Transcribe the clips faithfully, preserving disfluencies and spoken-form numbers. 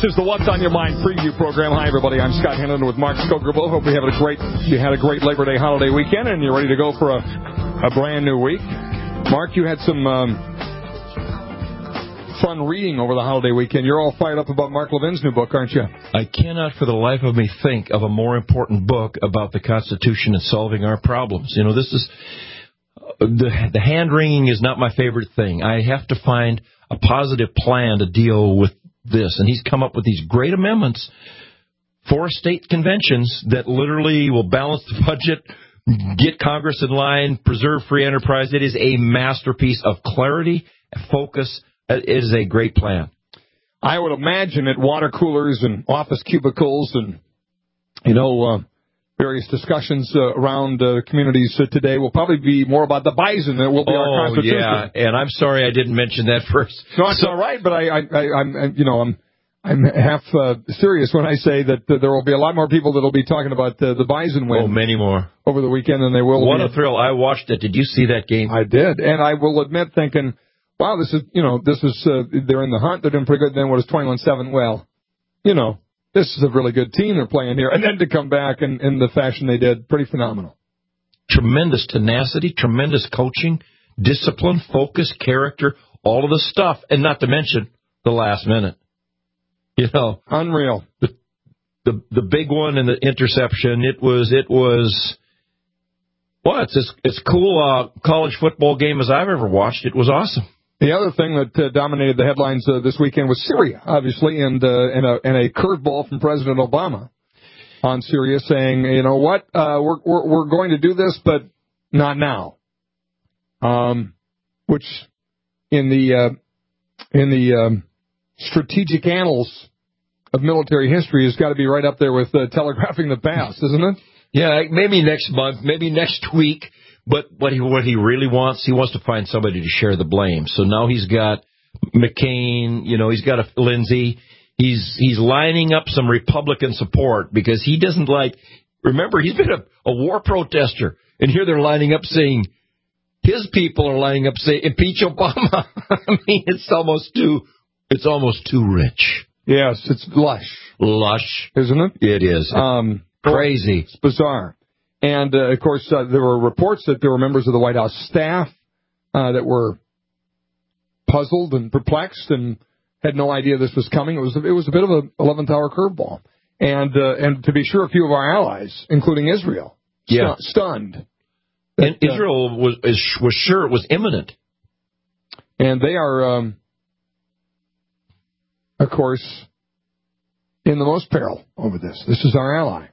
is the What's on Your Mind preview program. Hi, everybody. I'm Scott Hennon with Mark Skogerbo. Hope you have a great, you had a great Labor Day holiday weekend, and you're ready to go for a, a brand new week. Mark, you had some um, fun reading over the holiday weekend. You're all fired up about Mark Levin's new book, aren't you? I cannot for the life of me think of a more important book about the Constitution and solving our problems. You know, this is, uh, the, the hand-wringing is not my favorite thing. I have to find a positive plan to deal with this. And he's come up with these great amendments for state conventions that literally will balance the budget, get Congress in line, preserve free enterprise. It is a masterpiece of clarity, focus. It is a great plan. I would imagine at water coolers and office cubicles and, you know, uh, various discussions uh, around uh, communities uh, today will probably be more about the bison than it will be oh, our Constitution. Yeah, and I'm sorry I didn't mention that first. No, it's so, all right, but I, I, I, I'm, you know, I'm, I'm half uh, serious when I say that uh, there will be a lot more people that will be talking about uh, the bison win. Oh, many more over the weekend than they will. What a thrill! I watched it. Did you see that game? I did, and I will admit, thinking, wow, this is, you know, this is uh, they're in the hunt. They're doing pretty good. Then what is twenty-one seven? Well, you know. This is a really good team they're playing here. And then to come back in, in the fashion they did, pretty phenomenal. Tremendous tenacity, tremendous coaching, discipline, focus, character, all of the stuff. And not to mention the last minute. You know. Unreal. The the, the big one and the interception, it was, it was, well, it's as, as cool a college football game as I've ever watched. It was awesome. The other thing that uh, dominated the headlines uh, this weekend was Syria, obviously, and uh, and a, and a curveball from President Obama on Syria saying, you know what, uh, we're, we're we're going to do this, but not now. Um, which in the uh, in the um, strategic annals of military history has got to be right up there with uh, telegraphing the past, isn't it? Yeah, maybe next month, maybe next week. But what he, what he really wants, he wants to find somebody to share the blame. So now he's got McCain, you know, he's got a Lindsey. He's he's lining up some Republican support because he doesn't like, remember, he's been a, a war protester. And here they're lining up saying, his people are lining up saying, impeach Obama. I mean, it's almost too, it's almost too rich. Yes, it's lush. Lush. Isn't it? It is. Um, Crazy. It's bizarre. And, uh, of course, uh, there were reports that there were members of the White House staff uh, that were puzzled and perplexed and had no idea this was coming. It was it was a bit of a eleventh hour curveball. And uh, and to be sure, a few of our allies, including Israel, stu- yeah. stunned. That, and Israel was was sure it was imminent. And they are, um, of course, in the most peril over this. This is our ally.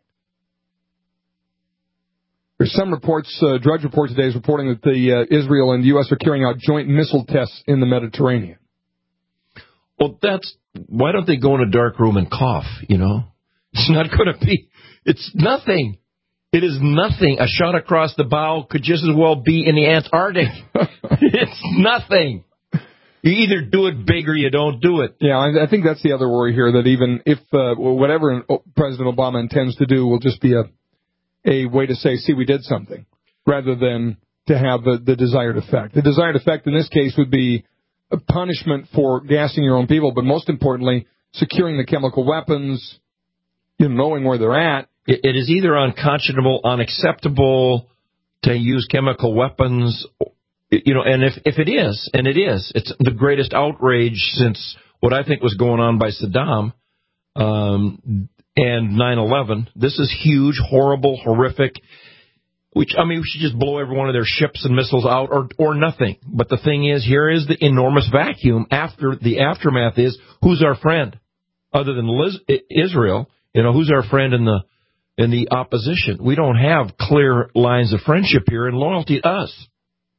There's some reports, uh, Drudge Report today is reporting that the uh, Israel and the U S are carrying out joint missile tests in the Mediterranean. Well, that's, why don't they go in a dark room and cough, you know? It's not going to be, it's nothing. It is nothing. A shot across the bow could just as well be in the Antarctic. It's nothing. You either do it big or you don't do it. Yeah, I think that's the other worry here, that even if uh, whatever President Obama intends to do will just be a a way to say, see, we did something, rather than to have the, the desired effect. The desired effect in this case would be a punishment for gassing your own people, but most importantly, securing the chemical weapons, you know, knowing where they're at. It, it is either unconscionable, unacceptable to use chemical weapons, you know, and if, if it is, and it is, it's the greatest outrage since what I think was going on by Saddam, um, and nine eleven. This is huge, horrible, horrific. Which, I mean, we should just blow every one of their ships and missiles out, or or nothing. But the thing is, here is the enormous vacuum. After the aftermath is, who's our friend? Other than Liz, Israel, you know, who's our friend in the in the opposition? We don't have clear lines of friendship here and loyalty to us.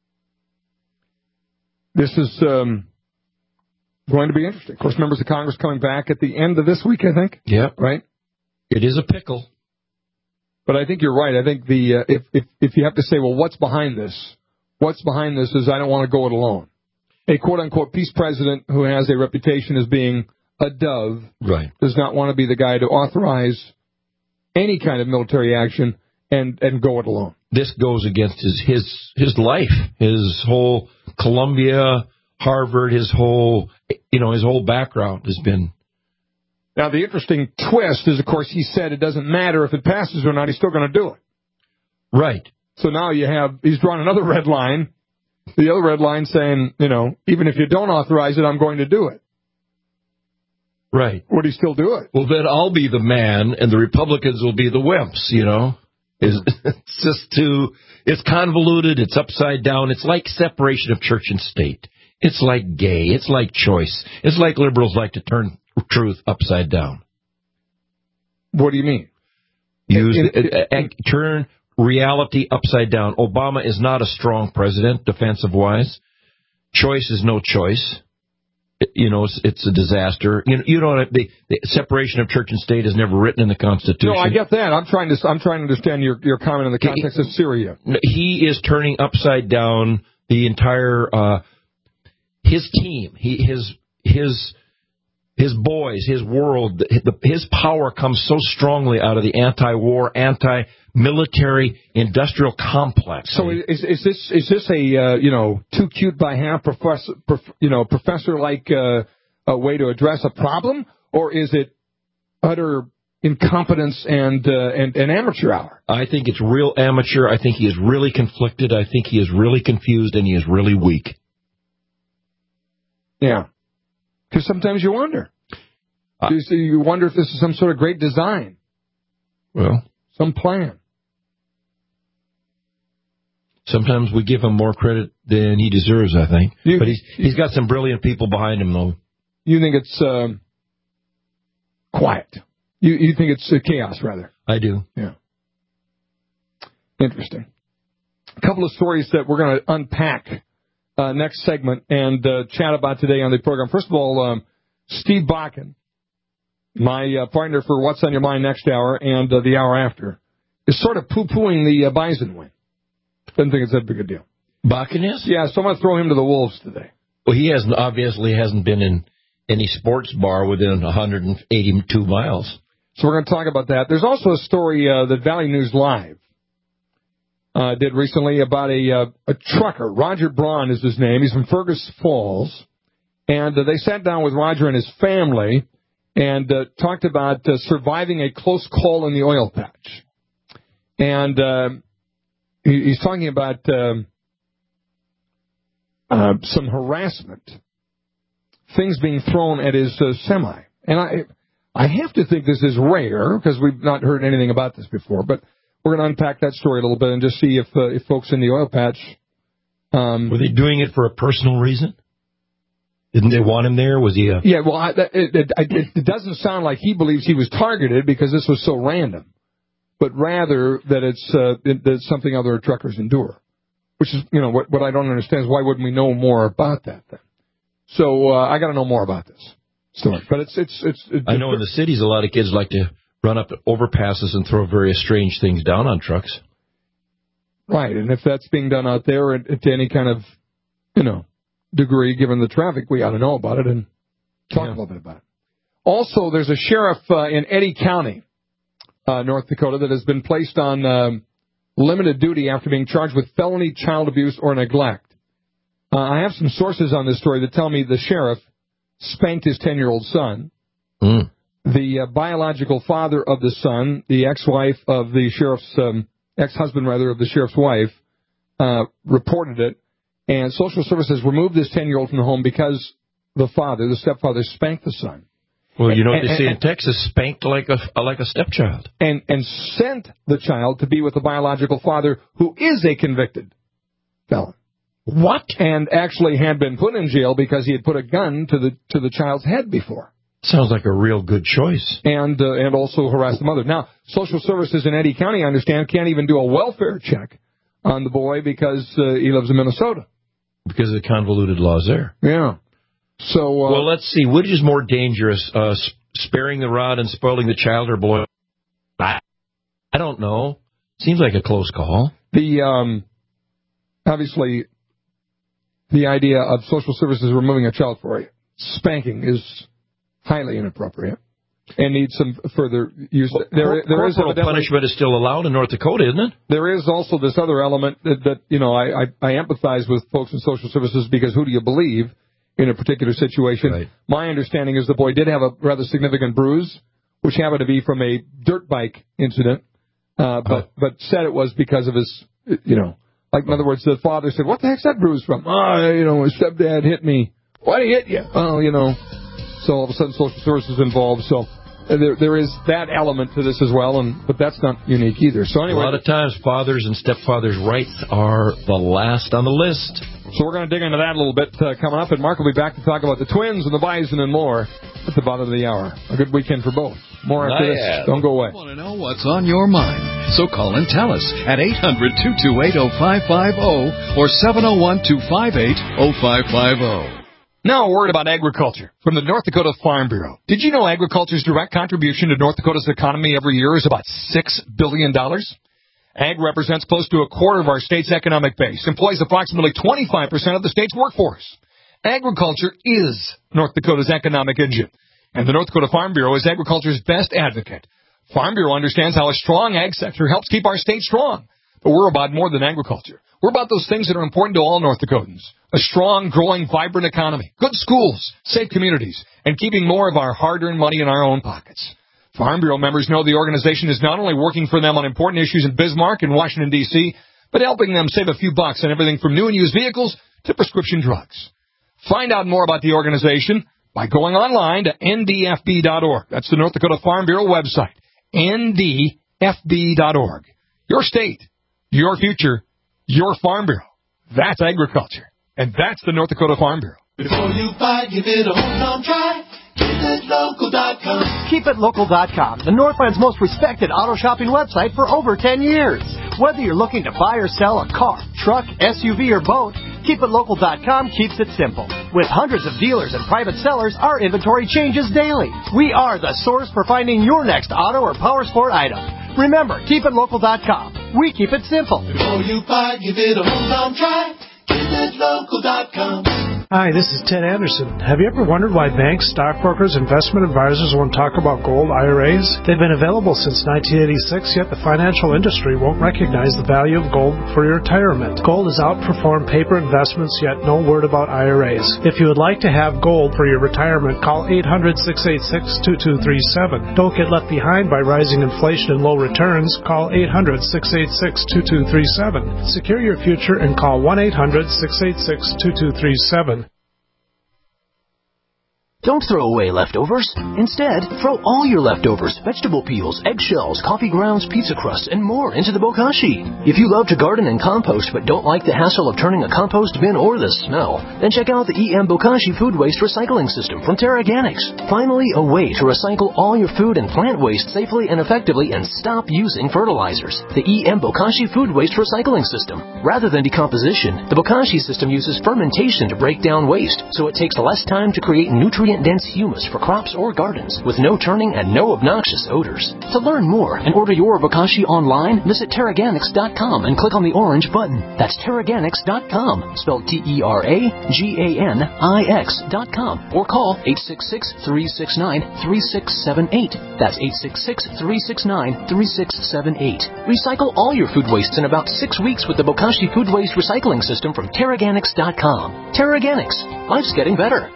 This is um, going to be interesting. Of course, members of Congress coming back at the end of this week, I think. Yeah. Right? It is a pickle. But I think you're right. I think the uh, if, if if you have to say, well, what's behind this? What's behind this is I don't want to go it alone. A quote-unquote peace president who has a reputation as being a dove right. does not want to be the guy to authorize any kind of military action and, and go it alone. This goes against his, his, his life, his whole Columbia, Harvard, his whole, you know, his whole background has been Now, the interesting twist is, of course, he said it doesn't matter if it passes or not, he's still going to do it. Right. So now you have, he's drawn another red line, the other red line saying, you know, even if you don't authorize it, I'm going to do it. Right. Would he still do it? Well, then I'll be the man, and the Republicans will be the wimps, you know? It's, it's just too, it's convoluted, it's upside down, it's like separation of church and state. It's like gay, it's like choice. It's like liberals like to turn truth upside down. What do you mean? Use it, it, it, uh, turn reality upside down. Obama is not a strong president, defensive-wise. Choice is no choice. You know, it's, it's a disaster. You know, you know the, the separation of church and state is never written in the Constitution. No, I get that. I'm trying to I'm trying to understand your your comment in the context he, of Syria. He is turning upside down the entire uh, his team. He his his his boys, his world. His power comes so strongly out of the anti-war, anti-military, industrial complex. So is is this is this a uh, you know too cute by half professor prof, you know professor like uh, a way to address a problem, or is it utter incompetence and uh, and, and amateur hour? I think it's real amateur. I think he is really conflicted. I think he is really confused, and he is really weak. Yeah. Because sometimes you wonder. Uh, you wonder if this is some sort of great design. Well. Some plan. Sometimes we give him more credit than he deserves, I think. You, but he's he's got some brilliant people behind him, though. You think it's um, quiet. You you think it's uh, chaos, rather. I do. Yeah. Interesting. A couple of stories that we're going to unpack Uh, next segment and uh, chat about today on the program. First of all, um, Steve Bakken, my uh, partner for What's on Your Mind next hour and uh, the hour after, is sort of poo-pooing the uh, Bison win. Doesn't think it's that big a deal. Bakken is? Yeah, so I'm going to throw him to the Wolves today. Well, he hasn't obviously hasn't been in any sports bar within one hundred eighty-two miles. So we're going to talk about that. There's also a story uh, that Valley News Live Uh, did recently about a uh, a trucker. Roger Braun is his name. He's from Fergus Falls. And uh, they sat down with Roger and his family and uh, talked about uh, surviving a close call in the oil patch. And uh, he, he's talking about um, uh, some harassment, things being thrown at his uh, semi. And I, I have to think this is rare because we've not heard anything about this before, but we're going to unpack that story a little bit and just see if uh, if folks in the oil patch... Um, Were they doing it for a personal reason? Didn't they want him there? Was he a... Yeah, well, I, it, it, it, it doesn't sound like he believes he was targeted because this was so random, but rather that it's, uh, it, that it's something other truckers endure, which is, you know, what, what I don't understand is why wouldn't we know more about that then? So uh, I got to know more about this story. But it's... it's, it's, it's I know in the cities a lot of kids like to run up overpasses and throw various strange things down on trucks. Right, and if that's being done out there to any kind of, you know, degree, given the traffic, we ought to know about it and talk yeah. a little bit about it. Also, there's a sheriff uh, in Eddy County, uh, North Dakota, that has been placed on um, limited duty after being charged with felony child abuse or neglect. Uh, I have some sources on this story that tell me the sheriff spanked his ten-year-old son. Mm. The uh, biological father of the son, the ex-wife of the sheriff's, um, ex-husband rather of the sheriff's wife, uh, reported it, and social services removed this ten-year-old from the home because the father, the stepfather, spanked the son. Well, you know what and, they say and, in Texas, spanked like a like a stepchild, and and sent the child to be with the biological father, who is a convicted felon. What? And actually had been put in jail because he had put a gun to the to the child's head before. Sounds like a real good choice. And uh, and also harassed the mother. Now, social services in Eddy County, I understand, can't even do a welfare check on the boy because uh, he lives in Minnesota. Because of the convoluted laws there. Yeah. So. Uh, well, let's see. Which is more dangerous, uh, sparing the rod and spoiling the child, or boy? I, I don't know. Seems like a close call. The um, obviously, the idea of social services removing a child for a spanking is highly inappropriate and needs some further use. Well, there, there is punishment is still allowed in North Dakota, isn't it? There is also this other element that, that you know, I, I, I empathize with folks in social services because who do you believe? in a particular situation. Right. My understanding is the boy did have a rather significant bruise, which happened to be from a dirt bike incident, uh, but, oh. but said it was because of his, you know, like, in other words, the father said, what the heck's that bruise from? Oh, you know, his stepdad hit me. Why'd he hit you? Oh, you know. So all of a sudden social services involved. So there there is that element to this as well, and but that's not unique either. So anyway. A lot of times fathers and stepfathers' rights are the last on the list. So we're going to dig into that a little bit uh, coming up, and Mark will be back to talk about the Twins and the Bison and more at the bottom of the hour. A good weekend for both. More after this. Don't go away. We want to know what's on your mind, so call and tell us at eight hundred, two two eight, oh five five oh or seven oh one, two five eight, oh five five oh. Now a word about agriculture from the North Dakota Farm Bureau. Did you know agriculture's direct contribution to North Dakota's economy every year is about six billion dollars? Ag represents close to a quarter of our state's economic base, employs approximately twenty-five percent of the state's workforce. Agriculture is North Dakota's economic engine, and the North Dakota Farm Bureau is agriculture's best advocate. Farm Bureau understands how a strong ag sector helps keep our state strong. But we're about more than agriculture. We're about those things that are important to all North Dakotans. A strong, growing, vibrant economy, good schools, safe communities, and keeping more of our hard-earned money in our own pockets. Farm Bureau members know the organization is not only working for them on important issues in Bismarck and Washington, D C, but helping them save a few bucks on everything from new and used vehicles to prescription drugs. Find out more about the organization by going online to N D F B dot org. That's the North Dakota Farm Bureau website, N D F B dot org. Your state, your future, your Farm Bureau. That's agriculture. And that's the North Dakota Farm Bureau. Before you buy, give it a home try. Keep it local dot com. Keep it local dot com, the Northland's most respected auto shopping website for over ten years. Whether you're looking to buy or sell a car, truck, S U V, or boat, Keep it local dot com keeps it simple. With hundreds of dealers and private sellers, our inventory changes daily. We are the source for finding your next auto or power sport item. Remember, Keep it local dot com. We keep it simple. Before you buy, give it a hometown try. Keep it local dot com. Hi, this is Ted Anderson. Have you ever wondered why banks, stockbrokers, investment advisors won't talk about gold I R As? They've been available since nineteen eighty-six, yet the financial industry won't recognize the value of gold for your retirement. Gold has outperformed paper investments, yet no word about I R As. If you would like to have gold for your retirement, call eight hundred, six eight six, two two three seven. Don't get left behind by rising inflation and low returns. Call eight hundred, six eight six, two two three seven. Secure your future and call one eight hundred, six eight six, two two three seven. Don't throw away leftovers. Instead, throw all your leftovers, vegetable peels, eggshells, coffee grounds, pizza crusts, and more into the bokashi. If you love to garden and compost but don't like the hassle of turning a compost bin or the smell, then check out the E M Bokashi Food Waste Recycling System from TerraGanix. Finally, a way to recycle all your food and plant waste safely and effectively and stop using fertilizers. The E M Bokashi Food Waste Recycling System. Rather than decomposition, the Bokashi system uses fermentation to break down waste, so it takes less time to create nutrient dense humus for crops or gardens with no turning and no obnoxious odors. To learn more and order your bokashi online, visit Terraganix dot com and click on the orange button. That's Terraganix dot com, spelled T E R A G A N I X dot com, or call eight six six, three six nine, three six seven eight. That's eight six six, three six nine, three six seven eight. Recycle all your food wastes in about six weeks with the Bokashi Food Waste Recycling System from Terraganix dot com. Terraganix. Life's getting better.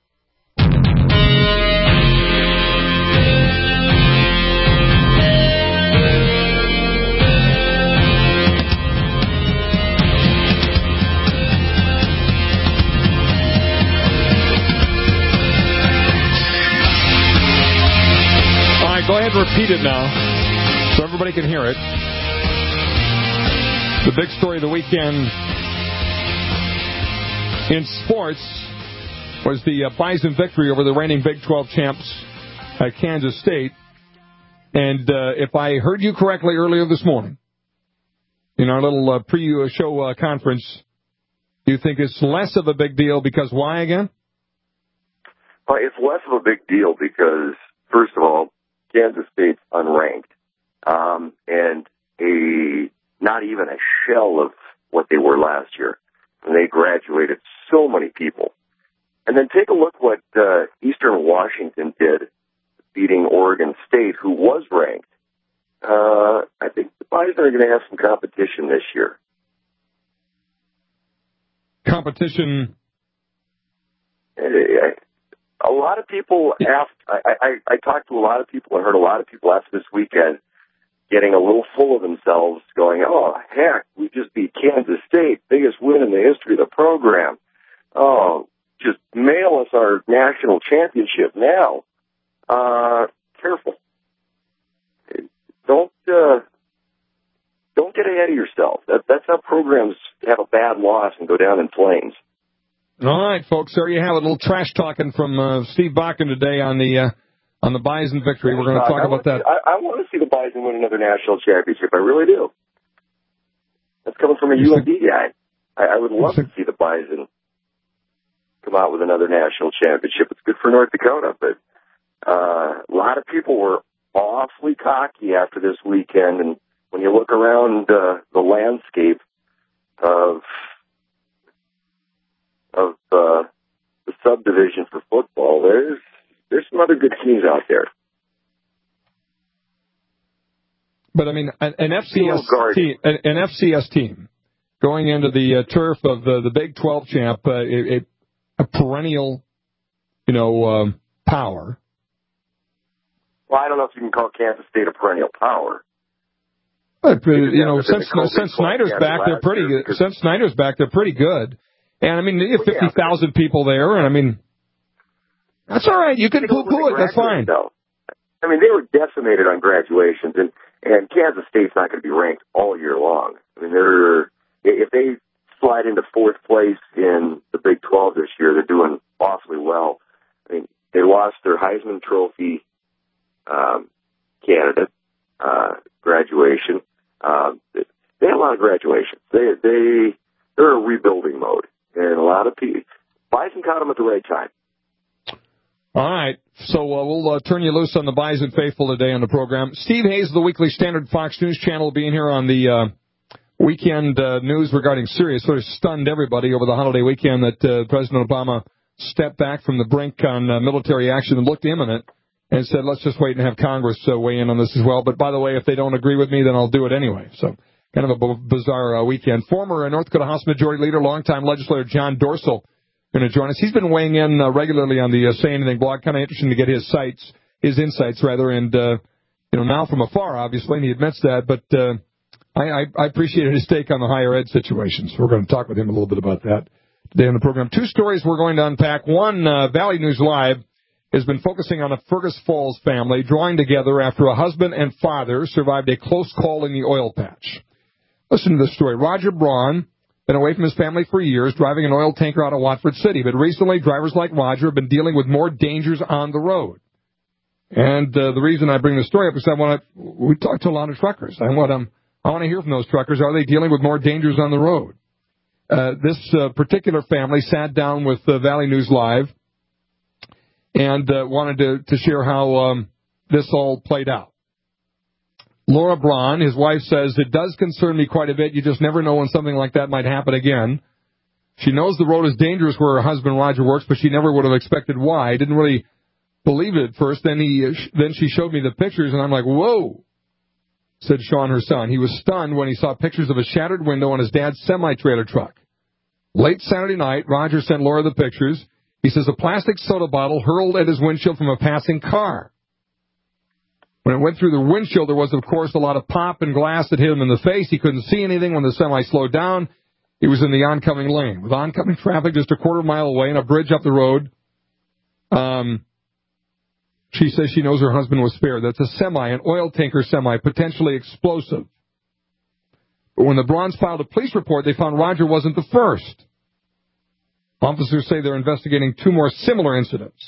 Go ahead and repeat it now so everybody can hear it. The big story of the weekend in sports was the uh, Bison victory over the reigning Big twelve champs at Kansas State. And uh, if I heard you correctly earlier this morning, in our little uh, pre-show uh, conference, you think it's less of a big deal because why again? Well, it's less of a big deal because, first of all, Kansas State's unranked, um, and a not even a shell of what they were last year. And they graduated so many people. And then take a look what uh, Eastern Washington did, beating Oregon State, who was ranked. Uh, I think the Bison are going to have some competition this year. Competition a lot of people asked, I, I, I talked to a lot of people and heard a lot of people after this weekend getting a little full of themselves going, oh, heck, we just beat Kansas State, biggest win in the history of the program. Oh, just mail us our national championship now. Uh, careful. Don't, uh, don't get ahead of yourself. That, that's how programs have a bad loss and go down in flames. All right, folks, there you have it. A little trash talking from uh, Steve Bakken today on the uh, on the Bison victory. We're going to talk about that. I, I want to see the Bison win another national championship. I really do. That's coming from a U N D guy. I, I would love to see the Bison come out with another national championship. It's good for North Dakota, but uh, a lot of people were awfully cocky after this weekend. And when you look around uh, the landscape of of uh, the subdivision for football, there's there's some other good teams out there. But I mean, an, an F C S team, an, an F C S team going into the uh, turf of the, the Big twelve champ, uh, a, a perennial, you know, um, power. Well, I don't know if you can call Kansas State a perennial power. But, uh, you know, since since Snyder's back, they're pretty good. Since Snyder's back, they're pretty good. And, I mean, you have fifty thousand people there, and, I mean, that's all right. You can poo-poo it. That's fine. Though. I mean, they were decimated on graduations, and, and Kansas State's not going to be ranked all year long. I mean, they're if they slide into fourth place in the Big twelve this year, they're doing awfully well. I mean, they lost their Heisman Trophy um, candidate uh, graduation. Uh, they had a lot of graduations. They they they're in rebuilding mode. And a lot of people, Bison caught them at the right time. All right. So uh, we'll uh, turn you loose on the Bison faithful today on the program. Steve Hayes of the Weekly Standard Fox News Channel will be in here on the uh, weekend uh, news regarding Syria. Sort of stunned everybody over the holiday weekend that uh, President Obama stepped back from the brink on uh, military action and looked imminent and said, let's just wait and have Congress uh, weigh in on this as well. But by the way, if they don't agree with me, then I'll do it anyway. So kind of a b- bizarre uh, weekend. Former uh, North Dakota House Majority Leader, longtime legislator John Dorsal going to join us. He's been weighing in uh, regularly on the uh, Say Anything blog. Kind of interesting to get his sights, his insights rather, and uh, you know now from afar, obviously, and he admits that. But uh, I, I, I appreciated his take on the higher ed situation. So we're going to talk with him a little bit about that today on the program. Two stories we're going to unpack. One, uh, Valley News Live has been focusing on a Fergus Falls family drawing together after a husband and father survived a close call in the oil patch. Listen to this story. Roger Braun, been away from his family for years, driving an oil tanker out of Watford City. But recently, drivers like Roger have been dealing with more dangers on the road. And uh, the reason I bring this story up is I want to, we talk to a lot of truckers. I want, um, I want to hear from those truckers. Are they dealing with more dangers on the road? Uh, this uh, particular family sat down with uh, Valley News Live and uh, wanted to, to share how um, this all played out. Laura Braun, his wife, says, it does concern me quite a bit. You just never know when something like that might happen again. She knows the road is dangerous where her husband Roger works, but she never would have expected why. I didn't really believe it at first. Then he, then she showed me the pictures, and I'm like, whoa, said Sean, her son. He was stunned when he saw pictures of a shattered window on his dad's semi-trailer truck. Late Saturday night, Roger sent Laura the pictures. He says a plastic soda bottle hurled at his windshield from a passing car. When it went through the windshield, there was, of course, a lot of pop and glass that hit him in the face. He couldn't see anything when the semi slowed down. He was in the oncoming lane. With oncoming traffic just a quarter mile away and a bridge up the road, um, she says she knows her husband was spared. That's a semi, an oil tanker semi, potentially explosive. But when the Brauns filed a police report, they found Roger wasn't the first. Officers say they're investigating two more similar incidents.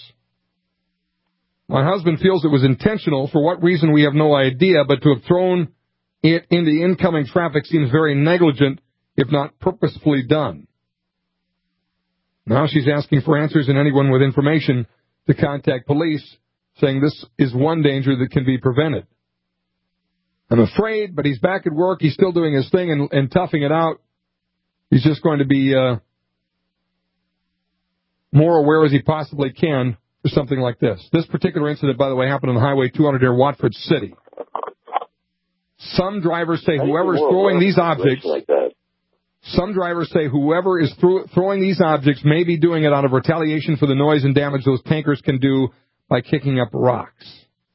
My husband feels it was intentional. For what reason, we have no idea, but to have thrown it into incoming traffic seems very negligent, if not purposefully done. Now she's asking for answers and anyone with information to contact police, saying this is one danger that can be prevented. I'm afraid, but he's back at work. He's still doing his thing and, and toughing it out. He's just going to be uh, more aware as he possibly can for something like this. This particular incident, by the way, happened on Highway two hundred near Watford City. Some drivers say whoever's throwing these objects, like that. Some drivers say whoever is thro- throwing these objects may be doing it out of retaliation for the noise and damage those tankers can do by kicking up rocks.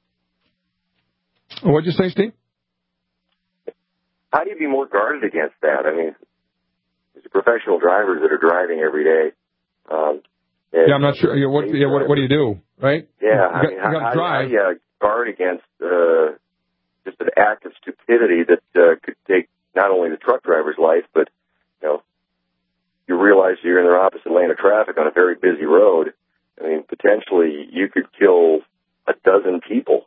What'd you say, Steve? How do you be more guarded against that? I mean, these are professional drivers that are driving every day. Um, yeah, I'm not sure. Yeah, what, yeah, what, what do you do, right? Yeah, you I got, mean, you how, got to drive. how do you uh, guard against uh, just an act of stupidity that uh, could take not only the truck driver's life, but, you know, you realize you're in the opposite lane of traffic on a very busy road. I mean, potentially you could kill a dozen people.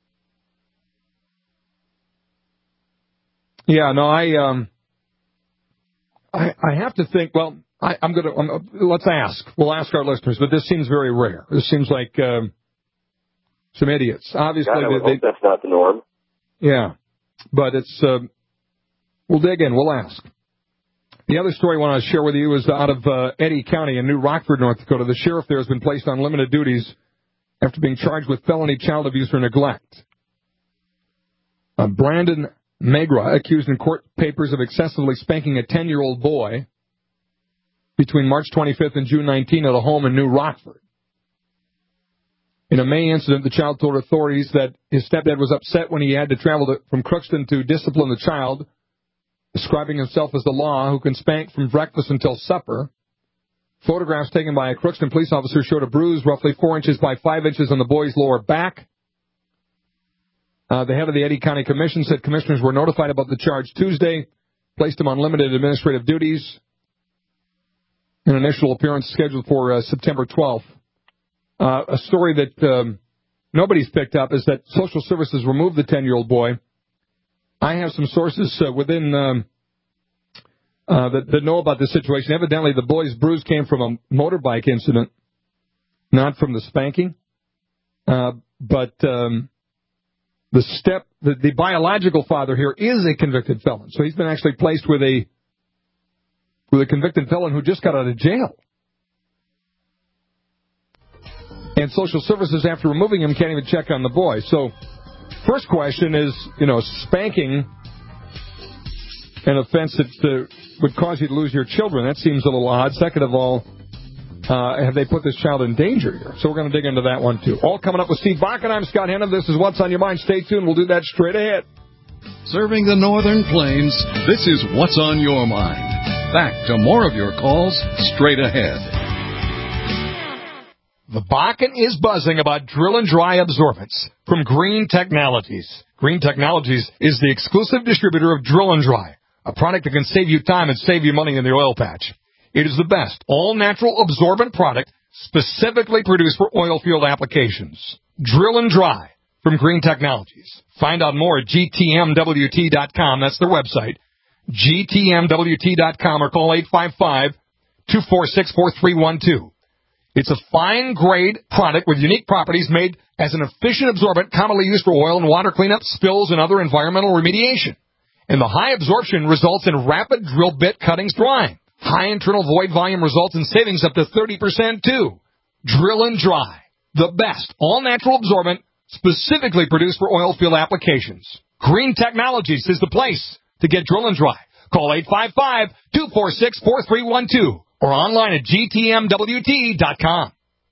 Yeah, no, I um, I, I have to think. Well, I, I'm gonna I'm, let's ask. We'll ask our listeners, but this seems very rare. This seems like um, some idiots. Obviously, God, I would they, hope that's not the norm. Yeah, but it's. Uh, we'll dig in. We'll ask. The other story I want to share with you is out of uh, Eddy County in New Rockford, North Dakota. The sheriff there has been placed on limited duties after being charged with felony child abuse or neglect. Uh, Brandon Magra, accused in court papers of excessively spanking a ten-year-old boy between March twenty-fifth and June nineteenth at a home in New Rockford. In a May incident, the child told authorities that his stepdad was upset when he had to travel to, from Crookston to discipline the child, describing himself as the law who can spank from breakfast until supper. Photographs taken by a Crookston police officer showed a bruise roughly four inches by five inches on the boy's lower back. Uh, the head of the Eddy County Commission said commissioners were notified about the charge Tuesday, placed him on limited administrative duties. An initial appearance scheduled for uh, September twelfth. Uh, a story that um, nobody's picked up is that social services removed the ten-year-old boy. I have some sources uh, within um, uh, that, that know about this situation. Evidently, the boy's bruise came from a motorbike incident, not from the spanking. Uh, but um, the step, the, the biological father here is a convicted felon, so he's been actually placed with a with a convicted felon who just got out of jail. And social services, after removing him, can't even check on the boy. So, first question is, you know, spanking an offense that uh, would cause you to lose your children. That seems a little odd. Second of all, uh, have they put this child in danger here? So we're going to dig into that one, too. All coming up with Steve Bach, and I'm Scott Hennon. This is What's on Your Mind. Stay tuned. We'll do that straight ahead. Serving the Northern Plains, this is What's on Your Mind. Back to more of your calls straight ahead. The Bakken is buzzing about drill and dry absorbents from Green Technologies. Green Technologies is the exclusive distributor of Drill and Dry, a product that can save you time and save you money in the oil patch. It is the best all-natural absorbent product specifically produced for oil field applications. Drill and Dry from Green Technologies. Find out more at G T M W T dot com. That's their website. G T M W T dot com or call eight five five, two four six, four three one two. It's a fine-grade product with unique properties made as an efficient absorbent commonly used for oil and water cleanup, spills, and other environmental remediation. And the high absorption results in rapid drill bit cuttings drying. High internal void volume results in savings up to thirty percent, too. Drill and Dry, the best all-natural absorbent specifically produced for oil field applications. Green Technologies is the place to get Drill and Dry. Call eight five five, two four six, four three one two. Or online at G T M W T dot com.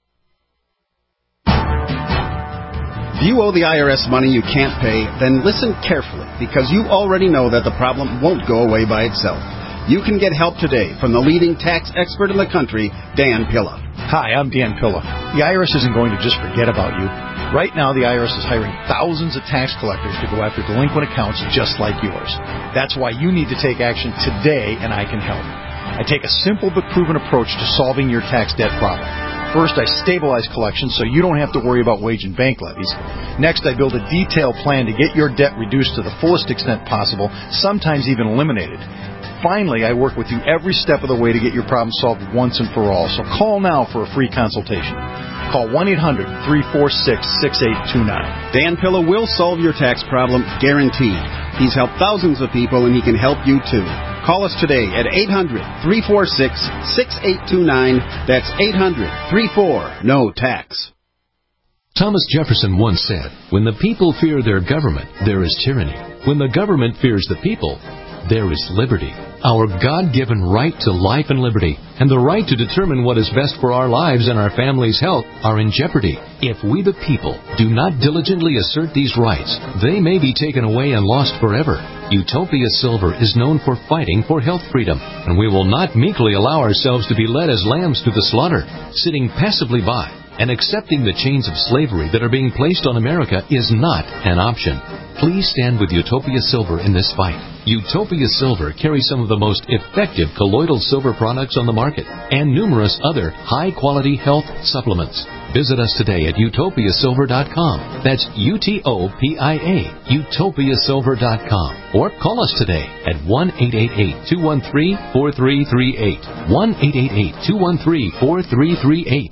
If you owe the I R S money you can't pay, then listen carefully, because you already know that the problem won't go away by itself. You can get help today from the leading tax expert in the country, Dan Pilla. Hi, I'm Dan Pilla. The I R S isn't going to just forget about you. Right now, the I R S is hiring thousands of tax collectors to go after delinquent accounts just like yours. That's why you need to take action today, and I can help. I take a simple but proven approach to solving your tax debt problem. First, I stabilize collections so you don't have to worry about wage and bank levies. Next, I build a detailed plan to get your debt reduced to the fullest extent possible, sometimes even eliminated. Finally, I work with you every step of the way to get your problem solved once and for all. So call now for a free consultation. Call one eight hundred, three four six, six eight two nine. Dan Pilla will solve your tax problem, guaranteed. He's helped thousands of people, and he can help you too. Call us today at eight hundred, three four six, six eight two nine. That's eight hundred, three four, N O tax. Thomas Jefferson once said, "When the people fear their government, there is tyranny. When the government fears the people, there is liberty. Our God-given right to life and liberty and the right to determine what is best for our lives and our family's health are in jeopardy. If we the people do not diligently assert these rights, they may be taken away and lost forever. Utopia Silver is known for fighting for health freedom, and we will not meekly allow ourselves to be led as lambs to the slaughter, sitting passively by. And accepting the chains of slavery that are being placed on America is not an option. Please stand with Utopia Silver in this fight. Utopia Silver carries some of the most effective colloidal silver products on the market and numerous other high-quality health supplements. Visit us today at utopia silver dot com. That's U T O P I A, utopia silver dot com. Or call us today at one eight eight eight, two one three, four three three eight. one eight eight eight, two one three, four three three eight.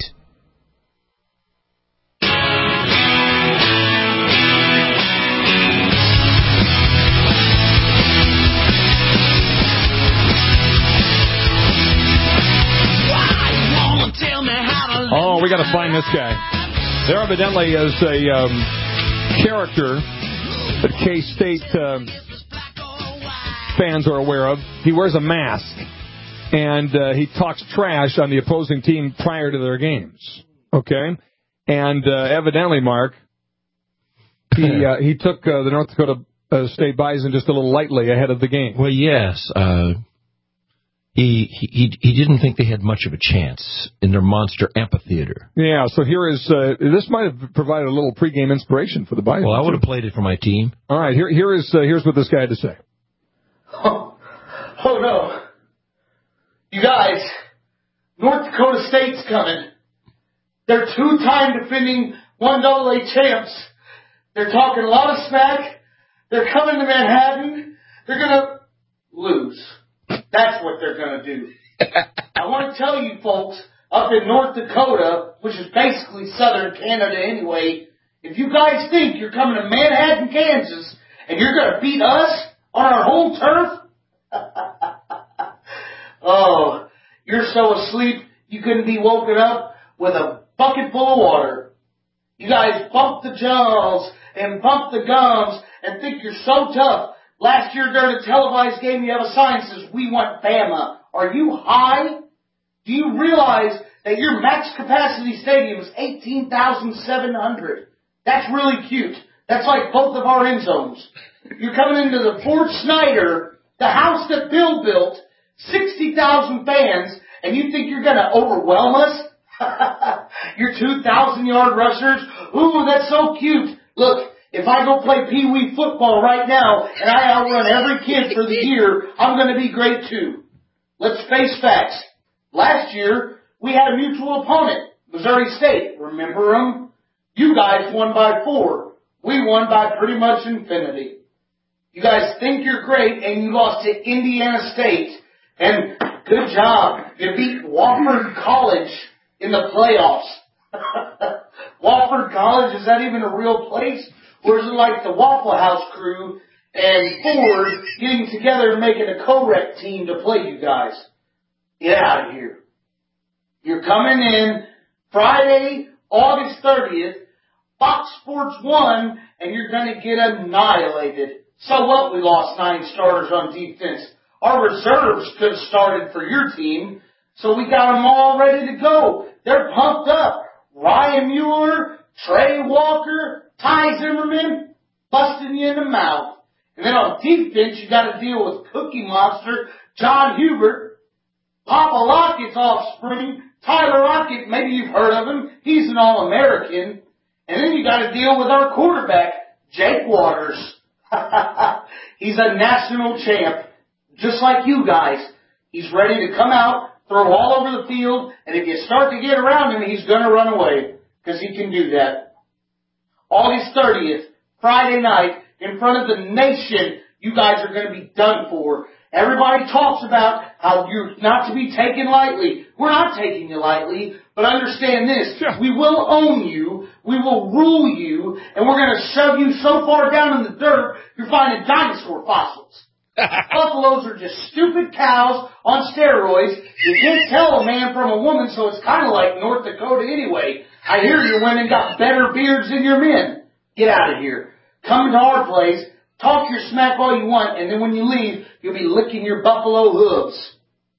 Oh, we got to find this guy. There evidently is a um, character that K-State um, fans are aware of. He wears a mask, and uh, he talks trash on the opposing team prior to their games. Okay? And uh, evidently, Mark, he uh, he took uh, the North Dakota uh, State Bison just a little lightly ahead of the game. Well, yes. Uh He, he he didn't think they had much of a chance in their monster amphitheater. Yeah, so here is, uh, this might have provided a little pregame inspiration for the Bison. Well, I would have played it for my team. All right, here here is uh, here's what this guy had to say. Oh, oh no. You guys, North Dakota State's coming. They're two-time defending one double A champs. They're talking a lot of smack. They're coming to Manhattan. They're going to lose. That's what they're going to do. I want to tell you folks, up in North Dakota, which is basically southern Canada anyway, if you guys think you're coming to Manhattan, Kansas, and you're going to beat us on our home turf, oh, you're so asleep you couldn't be woken up with a bucket full of water. You guys bump the jaws and bump the gums and think you're so tough. Last year during a televised game, you have a sign that says, "We want Bama." Are you high? Do you realize that your max capacity stadium is eighteen thousand seven hundred? That's really cute. That's like both of our end zones. You're coming into the Fort Snyder, the house that Bill built, sixty thousand fans, and you think you're going to overwhelm us? Your two thousand yard rushers? Ooh, that's so cute. Look. If I go play Pee Wee football right now and I outrun every kid for the year, I'm going to be great too. Let's face facts. Last year, we had a mutual opponent, Missouri State. Remember them? You guys won by four. We won by pretty much infinity. You guys think you're great and you lost to Indiana State. And good job. You beat Wofford College in the playoffs. Wofford College, is that even a real place? Or is it like the Waffle House crew and Ford getting together and making a co-rec team to play you guys? Get out of here. You're coming in Friday, August thirtieth, Fox Sports one, and you're going to get annihilated. So what? We lost nine starters on defense. Our reserves could have started for your team, so we got them all ready to go. They're pumped up. Ryan Mueller, Trey Walker, Ty Zimmerman, busting you in the mouth. And then on defense, you got to deal with Cookie Monster, John Hubert, Papa Lockett's offspring, Tyler Lockett, maybe you've heard of him. He's an All-American. And then you got to deal with our quarterback, Jake Waters. He's a national champ, just like you guys. He's ready to come out, throw all over the field, and if you start to get around him, he's going to run away, because he can do that. August thirtieth, Friday night, in front of the nation, you guys are going to be done for. Everybody talks about how you're not to be taken lightly. We're not taking you lightly, but understand this. Yeah. We will own you, we will rule you, and we're going to shove you so far down in the dirt, you're finding dinosaur fossils. Buffaloes are just stupid cows on steroids. You can't tell a man from a woman, so it's kind of like North Dakota anyway. I hear your women got better beards than your men. Get out of here. Come to our place. Talk your smack all you want, and then when you leave, you'll be licking your buffalo hooves.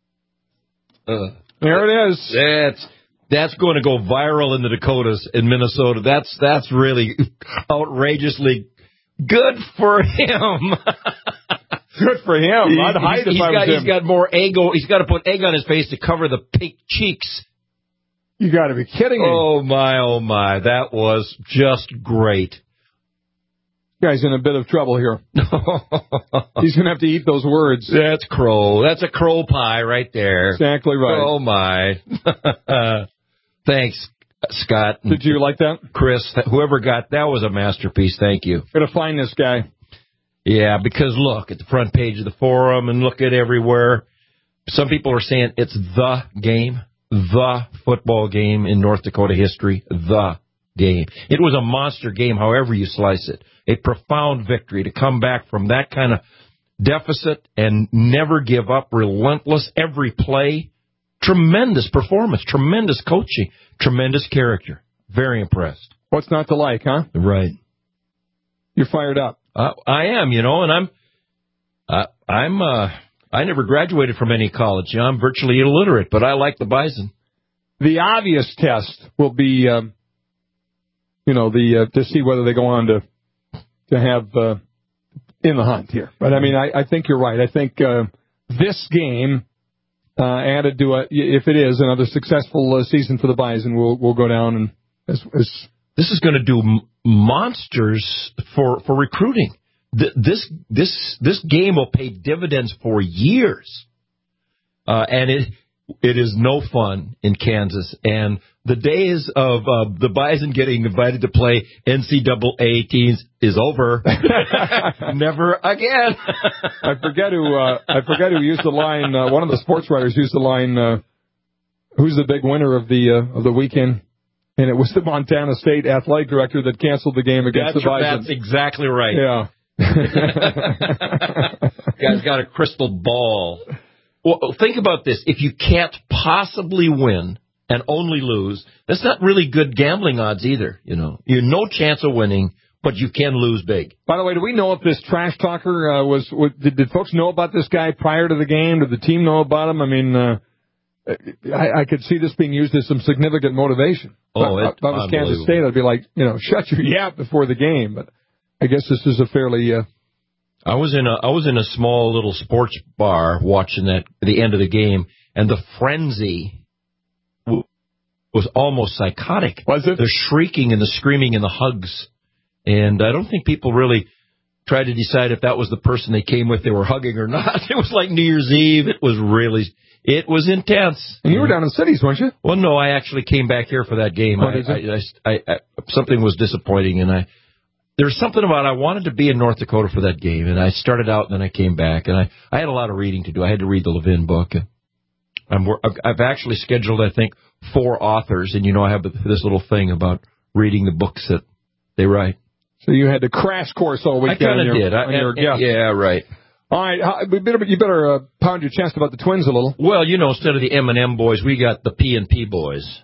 Uh, there it is. That's that's going to go viral in the Dakotas, in Minnesota. That's that's really outrageously good for him. Good for him. He, I'd hide he's, if I was got, him. He's got more egg. He's got to put egg on his face to cover the pink cheeks. You got to be kidding me. Oh, my, oh, my. That was just great. Guy's in a bit of trouble here. He's going to have to eat those words. That's crow. That's a crow pie right there. Exactly right. Oh, my. Thanks, Scott. Did you like that? Chris, whoever got that was a masterpiece. Thank you. Got to find this guy. Yeah, because look at the front page of the forum and look at everywhere. Some people are saying it's the game, the football game in North Dakota history, the game. It was a monster game, however you slice it. A profound victory to come back from that kind of deficit and never give up, relentless every play. Tremendous performance, tremendous coaching, tremendous character. Very impressed. What's not to like, huh? Right. You're fired up. Uh, I am, you know, and I'm, uh, I'm, uh, I never graduated from any college. You know, I'm virtually illiterate, but I like the Bison. The obvious test will be, um, you know, the uh, to see whether they go on to to have uh, in the hunt here. But I mean, I, I think you're right. I think uh, this game uh, added to a, if it is another successful uh, season for the Bison, we'll we'll go down and as, as this is going to do m- monsters for for recruiting. Th- this this this game will pay dividends for years, uh, and it it is no fun in Kansas. And the days of uh, the Bison getting invited to play N C double A teams is over. Never again. I forget who uh, I forget who used the line. Uh, one of the sports writers used the line. Uh, Who's the big winner of the uh, of the weekend? And it was the Montana State athletic director that canceled the game against that's, the Bison. That's exactly right. Yeah. Guy's got a crystal ball. Well, think about this. If you can't possibly win and only lose, that's not really good gambling odds either. You know, you have no chance of winning, but you can lose big. By the way, do we know if this trash talker uh, was, was did, did folks know about this guy prior to the game? Did the team know about him? I mean, uh, I, I could see this being used as some significant motivation. Oh, if I was Kansas State, I'd be like, you know, shut your yap before the game. But I guess this is a fairly. Uh, I was in a I was in a small little sports bar watching that at the end of the game, and the frenzy was almost psychotic. Was it? The shrieking and the screaming and the hugs, and I don't think people really tried to decide if that was the person they came with they were hugging or not. It was like New Year's Eve. It was really. It was intense. And you were down in cities, weren't you? Well, no, I actually came back here for that game. Oh, I, I, I, I, something was disappointing, and I there was something about I wanted to be in North Dakota for that game, and I started out, and then I came back, and I, I had a lot of reading to do. I had to read the Levin book. And I'm, I've actually scheduled, I think, four authors, and you know I have this little thing about reading the books that they write. So you had to crash course all weekend. I kind of did. I, I, and, and, yeah, right. All right, you better, you better uh, pound your chest about the Twins a little. Well, you know, instead of the M and M boys, we got the P and P boys.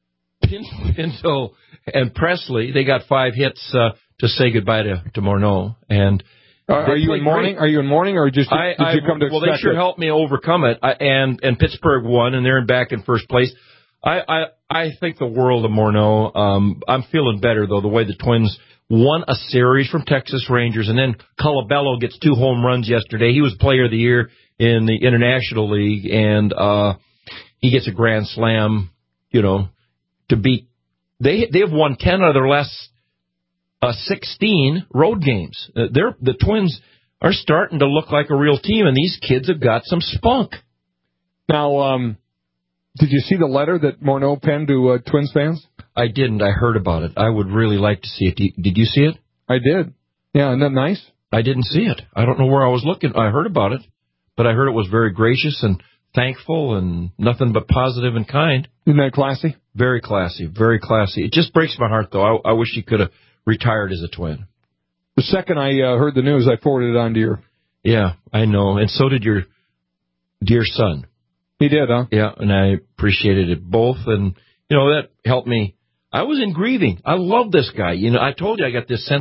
Pinto and Presley, they got five hits uh, to say goodbye to, to Morneau. And uh, are you in mourning? Are you in mourning, or just I, did I, you come to well, expect they sure it? helped me overcome it. I, and and Pittsburgh won, and they're back in first place. I I, I think the world of Morneau. Um, I'm feeling better though the way the Twins won a series from Texas Rangers, and then Colabello gets two home runs yesterday. He was Player of the Year in the International League, and uh, he gets a grand slam, you know, to beat. They they have won ten out of their last uh, sixteen road games. Uh, they're the Twins are starting to look like a real team, and these kids have got some spunk. Now, um, did you see the letter that Morneau penned to uh, Twins fans? I didn't. I heard about it. I would really like to see it. Did you see it? I did. Yeah, isn't that nice? I didn't see it. I don't know where I was looking. I heard about it, but I heard it was very gracious and thankful and nothing but positive and kind. Isn't that classy? Very classy. Very classy. It just breaks my heart, though. I, I wish he could have retired as a Twin. The second I uh, heard the news, I forwarded it on to your... Yeah, I know. And so did your dear son. He did, huh? Yeah, and I appreciated it both. And, you know, that helped me. I was in grieving. I love this guy. You know, I told you I got this sense of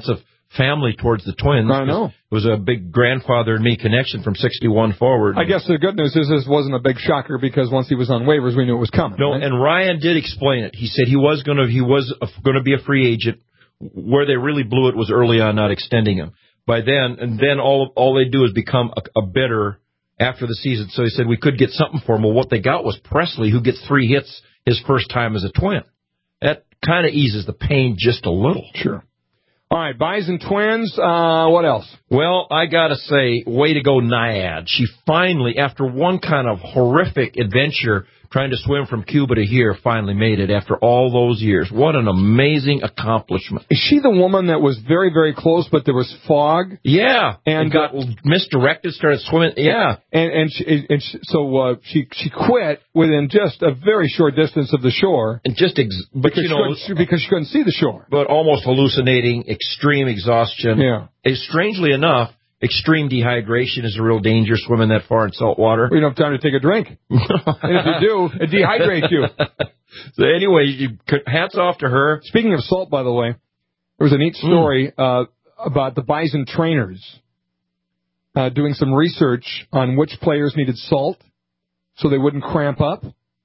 family towards the Twins. I know. It was a big grandfather and me connection from sixty-one forward. I guess the good news is this wasn't a big shocker because once he was on waivers, we knew it was coming. No, right? and Ryan did explain it. He said he was going to he was going to be a free agent. Where they really blew it was early on not extending him. By then, and then all all they do is become a, a bidder after the season. So he said we could get something for him. Well, what they got was Presley, who gets three hits his first time as a Twin. That kind of eases the pain just a little. Sure. All right, Bison Twins, uh, what else? Well, I got to say, way to go, Nyad. She finally, after one kind of horrific adventure trying to swim from Cuba to here, finally made it after all those years. What an amazing accomplishment. Is she the woman that was very, very close, but there was fog? Yeah. And, and got misdirected, started swimming. Yeah. And, and, she, and she, so uh, she she quit within just a very short distance of the shore. And just, ex- but because you know. She because she couldn't see the shore. But almost hallucinating, extreme exhaustion. Yeah. And strangely enough, extreme dehydration is a real danger swimming that far in salt water. We don't have time to take a drink. And if you do, it dehydrates you. So anyway, you, hats off to her. Speaking of salt, by the way, there was a neat story mm. uh, about the Bison trainers uh, doing some research on which players needed salt so they wouldn't cramp up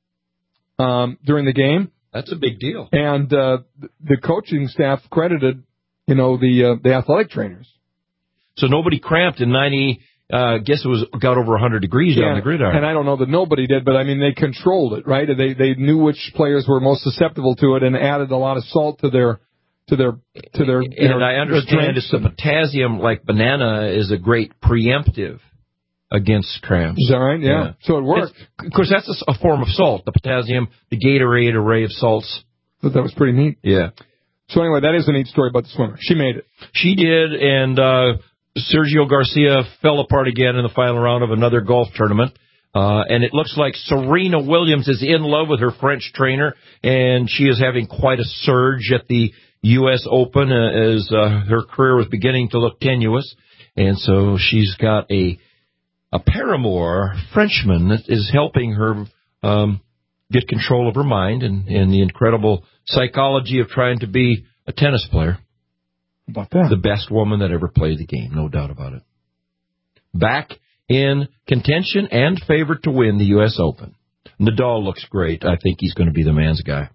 um, during the game. That's a big deal. And uh, the coaching staff credited, you know, the uh, the athletic trainers. So nobody cramped in ninety, uh, I guess it was got over one hundred degrees yeah, on the gridiron. And I don't know that nobody did, but I mean, they controlled it, right? They they knew which players were most susceptible to it and added a lot of salt to their, to their, to their, and their, I understand it's the potassium, like banana, is a great preemptive against cramps. Is that right? Yeah. yeah. So it worked. It's, of course, that's a, a form of salt, the potassium, the Gatorade array of salts. But that was pretty neat. Yeah. So anyway, that is a neat story about the swimmer. She made it. She did, and, uh, Sergio Garcia fell apart again in the final round of another golf tournament. Uh, and it looks like Serena Williams is in love with her French trainer, and she is having quite a surge at the U S Open uh, as uh, her career was beginning to look tenuous. And so she's got a a paramour Frenchman that is helping her um, get control of her mind and, and the incredible psychology of trying to be a tennis player. About that. The best woman that ever played the game, no doubt about it. Back in contention and favored to win the U S Open. Nadal looks great. I think he's going to be the man's guy.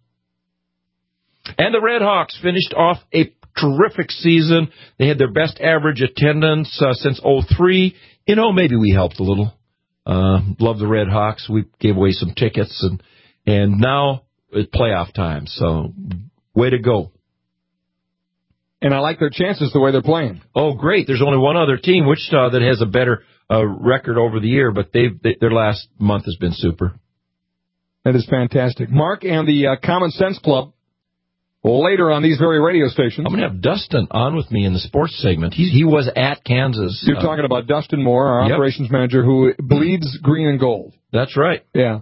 And the Red Hawks finished off a terrific season. They had their best average attendance uh, since oh three. You know, maybe we helped a little. Uh, love the Red Hawks. We gave away some tickets, and and now it's playoff time. So, way to go. And I like their chances the way they're playing. Oh, great. There's only one other team, Wichita, that has a better uh, record over the year, but they've, they, their last month has been super. That is fantastic. Mark and the uh, Common Sense Club, later on these very radio stations. I'm going to have Dustin on with me in the sports segment. He, he was at Kansas. You're uh, talking about Dustin Moore, our yep. operations manager, who bleeds green and gold. That's right. Yeah.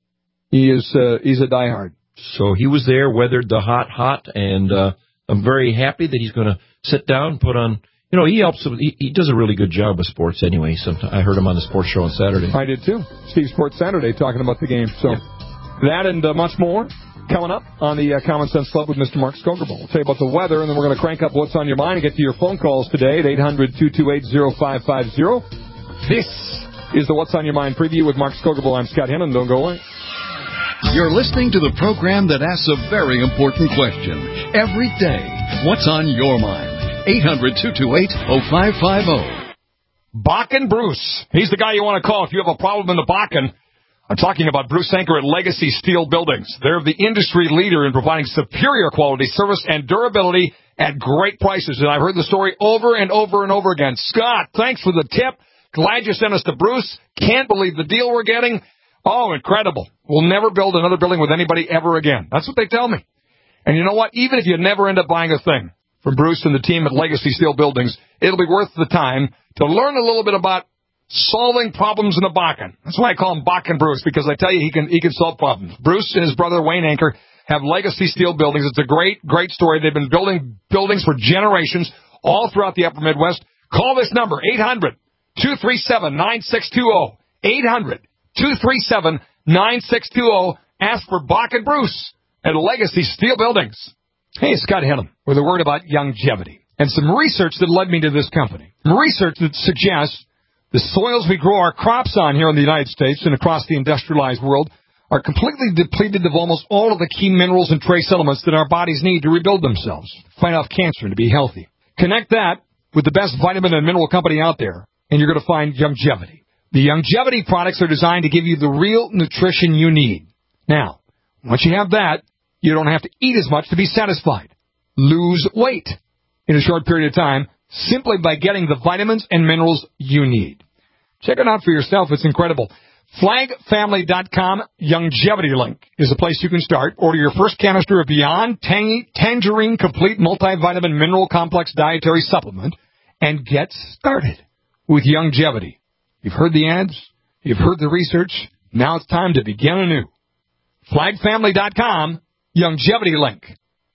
He is, uh, he's a diehard. So he was there, weathered the hot, hot, and... Uh, I'm very happy that he's going to sit down, put on, you know, he helps, he, he does a really good job with sports anyway. Sometimes I heard him on the sports show on Saturday. I did too. Steve Sports Saturday talking about the game. So yeah. That and uh, much more coming up on the uh, Common Sense Club with Mister Mark Skogerboll. We'll tell you about the weather, and then we're going to crank up what's on your mind and get to your phone calls today at eight hundred, two two eight, oh five five oh. This is the What's on Your Mind preview with Mark Skogerboll. I'm Scott Hennon. Don't go away. You're listening to the program that asks a very important question every day. What's on your mind? eight hundred, two two eight, oh five five oh. Bakken Bruce. He's the guy you want to call if you have a problem in the Bakken. I'm talking about Bruce Sanker at Legacy Steel Buildings. They're the industry leader in providing superior quality, service, and durability at great prices. And I've heard the story over and over and over again. Scott, thanks for the tip. Glad you sent us to Bruce. Can't believe the deal we're getting. Oh, incredible. We'll never build another building with anybody ever again. That's what they tell me. And you know what? Even if you never end up buying a thing from Bruce and the team at Legacy Steel Buildings, it'll be worth the time to learn a little bit about solving problems in the Bakken. That's why I call him Bakken Bruce, because I tell you, he can he can solve problems. Bruce and his brother Wayne Anker have Legacy Steel Buildings. It's a great, great story. They've been building buildings for generations all throughout the upper Midwest. Call this number, eight hundred, two three seven, nine six two zero. eight hundred, two three seven, nine six two zero. Ask for Bakken Bruce at Legacy Steel Buildings. Hey, it's Scott Hennon with a word about longevity. and some research that led me to this company. Research that suggests the soils we grow our crops on here in the United States and across the industrialized world are completely depleted of almost all of the key minerals and trace elements that our bodies need to rebuild themselves, fight off cancer, and to be healthy. Connect that with the best vitamin and mineral company out there, and you're going to find Youngevity. The Youngevity products are designed to give you the real nutrition you need. Now, once you have that, you don't have to eat as much to be satisfied. Lose weight in a short period of time simply by getting the vitamins and minerals you need. Check it out for yourself. It's incredible. flag family dot com Youngevity link is the place you can start. Order your first canister of Beyond Tangy Tangerine Complete Multivitamin Mineral Complex Dietary Supplement and get started with Youngevity. You've heard the ads. You've heard the research. Now it's time to begin anew. flag family dot com Youngevity link.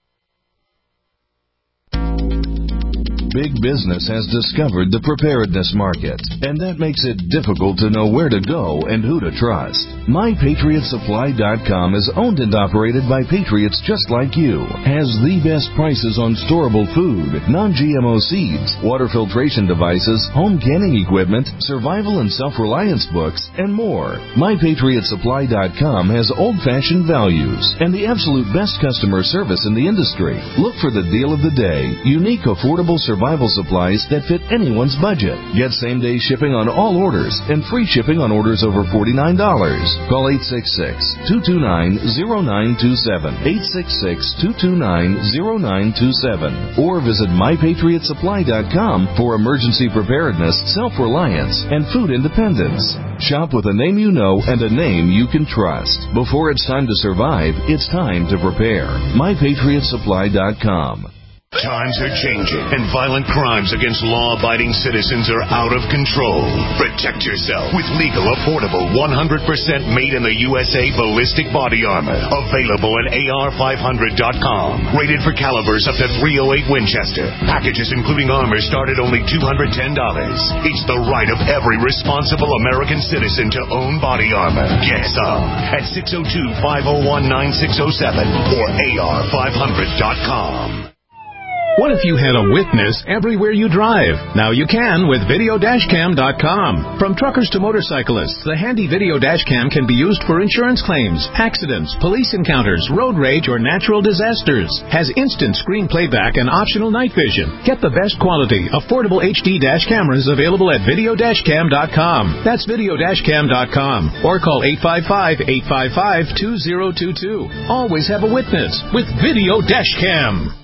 Big business has discovered the preparedness market, and that makes it difficult to know where to go and who to trust. my patriot supply dot com is owned and operated by patriots just like you, has the best prices on storable food, non-G M O seeds, water filtration devices, home canning equipment, survival and self-reliance books, and more. my patriot supply dot com has old-fashioned values and the absolute best customer service in the industry. Look for the deal of the day, unique, affordable survival Survival supplies that fit anyone's budget. Get same-day shipping on all orders and free shipping on orders over forty-nine dollars. Call eight six six, two two nine, zero nine two seven, eight six six, two two nine, zero nine two seven, or visit my patriot supply dot com for emergency preparedness, self-reliance, and food independence. Shop with a name you know and a name you can trust. Before it's time to survive, it's time to prepare. my patriot supply dot com. Times are changing, and violent crimes against law-abiding citizens are out of control. Protect yourself with legal, affordable, one hundred percent made in the U S A ballistic body armor. Available at A R five hundred dot com. Rated for calibers up to three oh eight Winchester. Packages including armor start at only two hundred ten dollars. It's the right of every responsible American citizen to own body armor. Get some at six oh two, five oh one, nine six oh seven or A R five hundred dot com. What if you had a witness everywhere you drive? Now you can with video dash cam dot com. From truckers to motorcyclists, the handy video dash cam can be used for insurance claims, accidents, police encounters, road rage, or natural disasters. Has instant screen playback and optional night vision. Get the best quality, affordable H D dash cameras available at video dash cam dot com. That's video dash cam dot com. Or call eight five five, eight five five, two zero two two. Always have a witness with Video Dash Cam.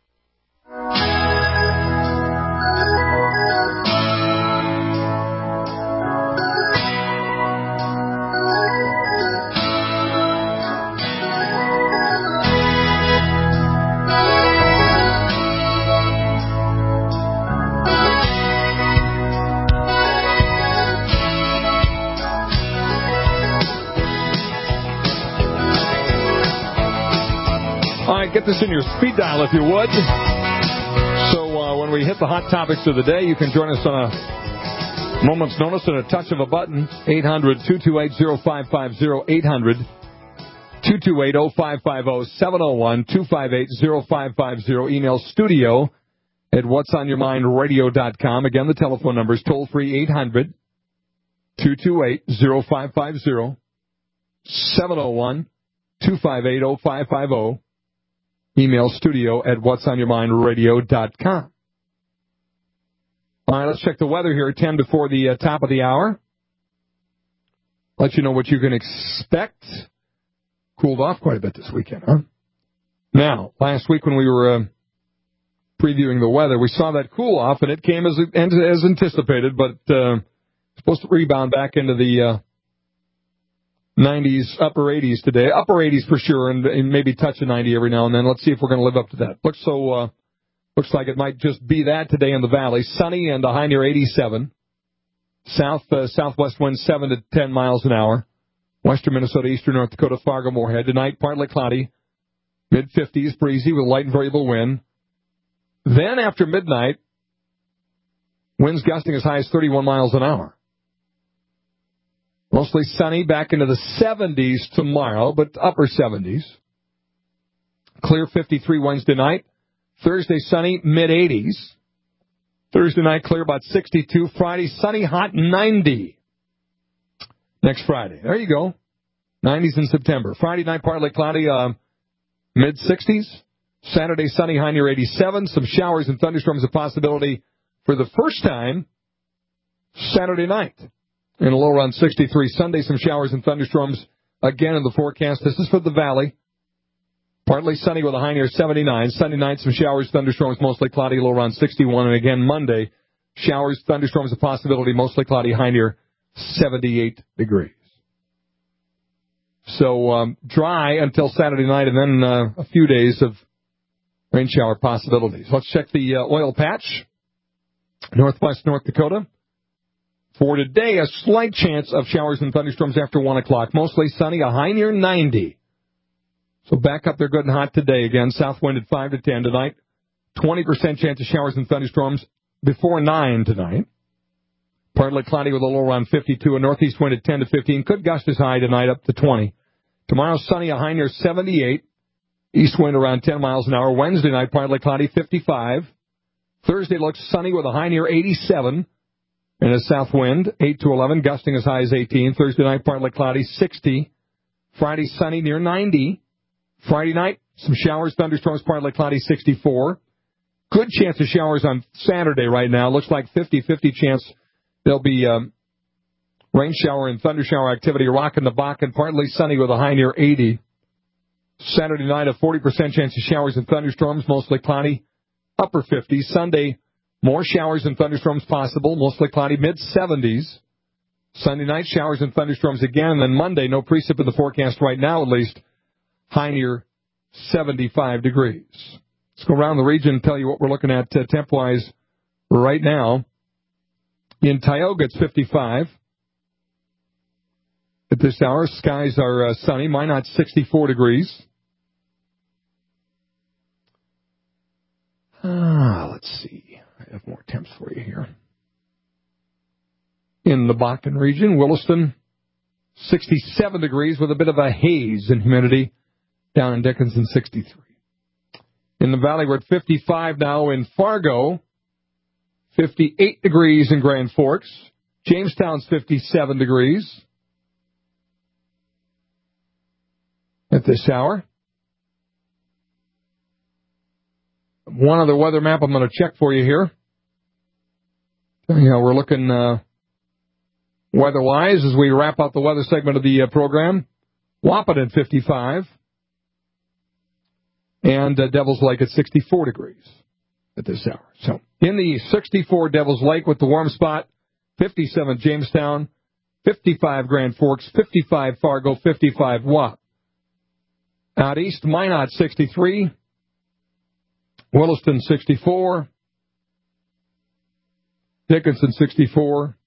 Get this in your speed dial if you would. So uh, when we hit the hot topics of the day, you can join us on a moment's notice and a touch of a button. eight hundred, two two eight, oh five five oh, eight hundred, two two eight, oh five five oh, seven oh one, two five eight, oh five five oh. Email studio at whats on your mind radio dot com. Again, the telephone number is toll free eight hundred, two two eight, oh five five oh, seven oh one, two five eight, oh five five oh. Email studio at whats on your mind radio dot com. All right, let's check the weather here at ten before the uh, top of the hour. Let you know what you can expect. Cooled off quite a bit this weekend, huh? Now, last week when we were uh, previewing the weather, we saw that cool off, and it came as as anticipated, but uh, supposed to rebound back into the uh, nineties, upper eighties today. Upper eighties for sure, and, and maybe touch a ninety every now and then. Let's see if we're going to live up to that. Looks so. Uh, looks like it might just be that today in the valley. Sunny and a high near eighty-seven. South uh, southwest winds seven to ten miles an hour. Western Minnesota, eastern North Dakota, Fargo, Moorhead. Tonight, partly cloudy. mid fifties, breezy with light and variable wind. Then after midnight, winds gusting as high as thirty-one miles an hour. Mostly sunny, back into the seventies tomorrow, but upper seventies. Clear fifty-three Wednesday night, Thursday, sunny, mid-eighties. Thursday night, clear, about sixty-two. Friday, sunny, hot, ninety. Next Friday. There you go. nineties in September. Friday night, partly cloudy, uh, mid-sixties. Saturday, sunny, high near eighty-seven. Some showers and thunderstorms a possibility for the first time Saturday night. And a low around sixty-three. Sunday, some showers and thunderstorms again in the forecast. This is for the valley. Partly sunny with a high near seventy-nine. Sunday night, some showers, thunderstorms, mostly cloudy, low around sixty-one. And again, Monday, showers, thunderstorms a possibility, mostly cloudy, high near seventy-eight degrees. So um, dry until Saturday night, and then uh, a few days of rain shower possibilities. Let's check the uh, oil patch. Northwest North Dakota. For today, a slight chance of showers and thunderstorms after one o'clock. Mostly sunny, a high near ninety. So back up there good and hot today. Again, south wind at five to ten tonight. twenty percent chance of showers and thunderstorms before nine tonight. Partly cloudy with a low around fifty-two. A northeast wind at ten to fifteen. Could gust as high tonight up to twenty. Tomorrow, sunny, a high near seventy-eight. East wind around ten miles an hour. Wednesday night, partly cloudy, fifty-five. Thursday looks sunny with a high near eighty-seven. And a south wind, eight to eleven, gusting as high as eighteen. Thursday night, partly cloudy, sixty. Friday, sunny, near ninety. Friday night, some showers, thunderstorms, partly cloudy, sixty-four. Good chance of showers on Saturday right now. Looks like fifty-fifty chance there'll be um, rain shower and thunder shower activity rocking the Bakken, partly sunny with a high near eighty. Saturday night, a forty percent chance of showers and thunderstorms, mostly cloudy, upper fifties. Sunday, more showers and thunderstorms possible, mostly cloudy, mid-seventies. Sunday night, showers and thunderstorms again. And then Monday, no precip in the forecast right now, at least, high near seventy-five degrees. Let's go around the region and tell you what we're looking at uh, temp-wise right now. In Tioga, it's fifty-five. At this hour, skies are uh, sunny. Minot, sixty-four degrees. Ah, let's see. I have more temps for you here. In the Bakken region, Williston, sixty-seven degrees with a bit of a haze and humidity. Down in Dickinson, sixty-three. In the valley, we're at fifty-five now in Fargo. fifty-eight degrees in Grand Forks. Jamestown's fifty-seven degrees at this hour. One other weather map I'm going to check for you here. You know, we're looking uh, weather-wise as we wrap up the weather segment of the uh, program. Wahpeton, fifty-five. And uh, Devil's Lake at sixty-four degrees at this hour. So in the sixty-four Devil's Lake with the warm spot, fifty-seven Jamestown, fifty-five Grand Forks, fifty-five Fargo, fifty-five Wahp. Out east, Minot, sixty-three. Williston, sixty-four. Dickinson, sixty-four.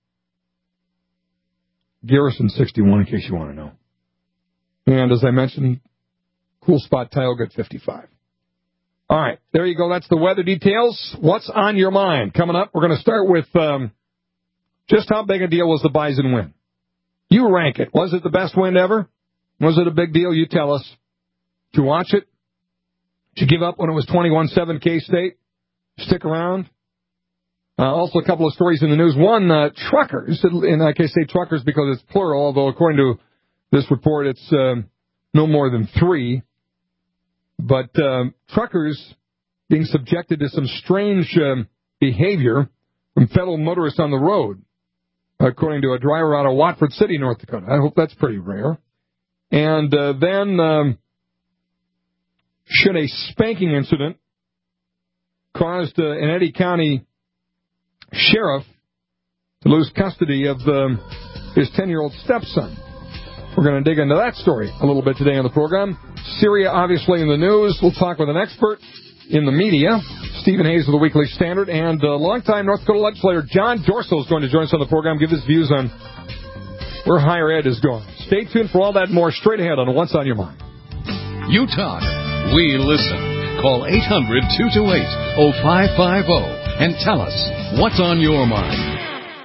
Garrison, sixty-one, in case you want to know. And as I mentioned, cool spot, Tioga at fifty-five. All right, there you go. That's the weather details. What's on your mind? Coming up, we're going to start with um, just how big a deal was the Bison win. You rank it. Was it the best win ever? Was it a big deal? You tell us. Did you watch it? Did you give up when it was twenty-one seven K-State? Stick around. Uh, also, a couple of stories in the news. One, uh, truckers, and I can say truckers because it's plural, although according to this report, it's um, no more than three. But um, truckers being subjected to some strange um, behavior from fellow motorists on the road, according to a driver out of Watford City, North Dakota. I hope that's pretty rare. And uh, then, um, should a spanking incident caused uh, an Eddy County sheriff to lose custody of um, his ten-year-old stepson? We're going to dig into that story a little bit today on the program. Syria, obviously, in the news. We'll talk with an expert in the media, Stephen Hayes of the Weekly Standard, and uh, longtime North Dakota legislator John Dorsal is going to join us on the program, give his views on where higher ed is going. Stay tuned for all that and more straight ahead on What's on Your Mind. You talk, we listen. Call eight hundred, two two eight, oh five five oh and tell us what's on your mind.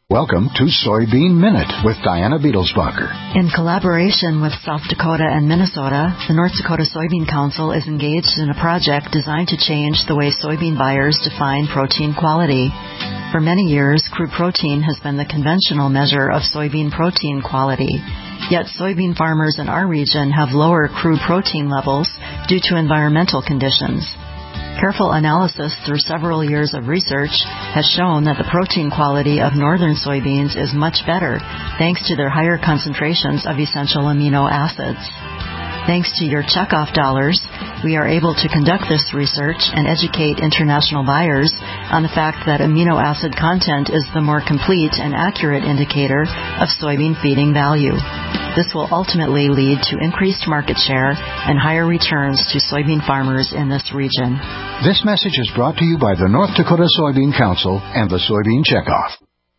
Welcome to Soybean Minute with Diana Beetlesbacher. In collaboration with South Dakota and Minnesota, the North Dakota Soybean Council is engaged in a project designed to change the way soybean buyers define protein quality. For many years, crude protein has been the conventional measure of soybean protein quality. Yet soybean farmers in our region have lower crude protein levels due to environmental conditions. Careful analysis through several years of research has shown that the protein quality of northern soybeans is much better thanks to their higher concentrations of essential amino acids. Thanks to your checkoff dollars, we are able to conduct this research and educate international buyers on the fact that amino acid content is the more complete and accurate indicator of soybean feeding value. This will ultimately lead to increased market share and higher returns to soybean farmers in this region. This message is brought to you by the North Dakota Soybean Council and the Soybean Checkoff.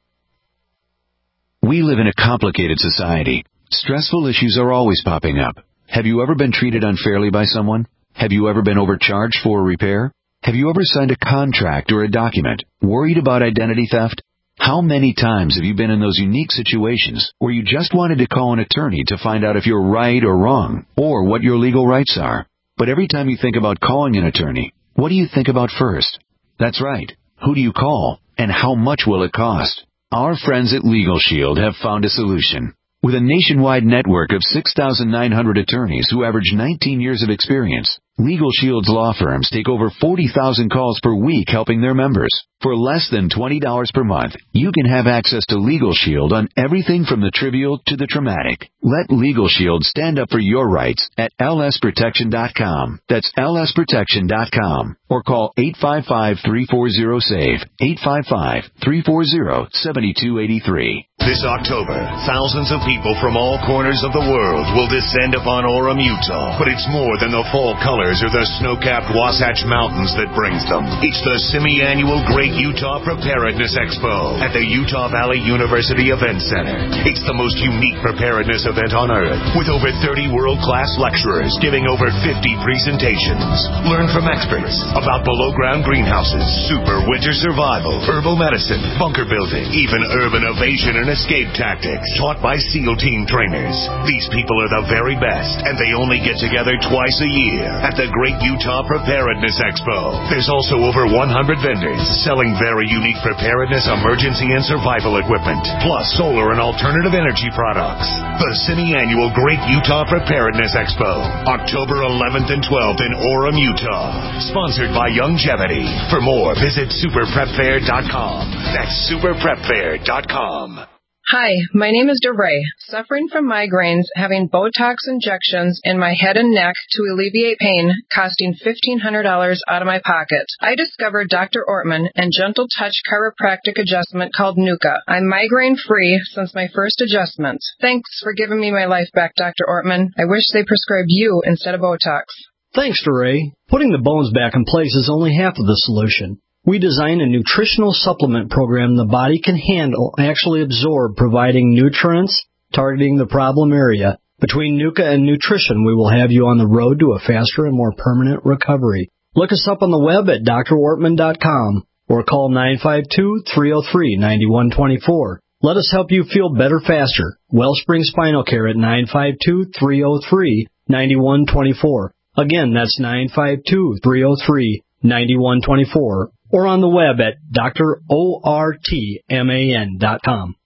We live in a complicated society. Stressful issues are always popping up. Have you ever been treated unfairly by someone? Have you ever been overcharged for a repair? Have you ever signed a contract or a document worried about identity theft? How many times have you been in those unique situations where you just wanted to call an attorney to find out if you're right or wrong, or what your legal rights are? But every time you think about calling an attorney, what do you think about first? That's right. Who do you call, and how much will it cost? Our friends at Legal Shield have found a solution. With a nationwide network of six thousand nine hundred attorneys who average nineteen years of experience, Legal Shield's law firms take over forty thousand calls per week helping their members. For less than twenty dollars per month, you can have access to Legal Shield on everything from the trivial to the traumatic. Let Legal Shield stand up for your rights at L S protection dot com. That's L S protection dot com. Or call eight five five, three four zero, S A V E, eight five five, three four zero, seven two eight three. This October, thousands of people from all corners of the world will descend upon Orem, Utah. But it's more than the fall colors or the snow-capped Wasatch Mountains that brings them. It's the semi-annual Great Utah Preparedness Expo at the Utah Valley University Event Center. It's the most unique preparedness event on earth, with over thirty world-class lecturers giving over fifty presentations. Learn from experts about below-ground greenhouses, super winter survival, herbal medicine, bunker building, even urban evasion and escape tactics taught by SEAL team trainers. These people are the very best, and they only get together twice a year at the Great Utah Preparedness Expo. There's also over one hundred vendors selling very unique preparedness, emergency, and survival equipment, plus solar and alternative energy products. The semi-annual Great Utah Preparedness Expo, October eleventh and twelfth in Orem, Utah. Sponsored by Youngevity. For more, visit super prep fair dot com. That's super prep fair dot com. Hi, my name is DeRay, suffering from migraines, having Botox injections in my head and neck to alleviate pain, costing fifteen hundred dollars out of my pocket. I discovered Doctor Ortman and Gentle Touch chiropractic adjustment called Nuka. I'm migraine-free since my first adjustment. Thanks for giving me my life back, Doctor Ortman. I wish they prescribed you instead of Botox. Thanks, DeRay. Putting the bones back in place is only half of the solution. We designed a nutritional supplement program the body can handle and actually absorb, providing nutrients, targeting the problem area. Between Nuka and nutrition, we will have you on the road to a faster and more permanent recovery. Look us up on the web at D R ortman dot com or call nine five two, three oh three, nine one two four. Let us help you feel better faster. Wellspring Spinal Care at nine five two, three oh three, nine one two four. Again, that's nine five two, three oh three, nine one two four. Or on the web at D R ortman dot com.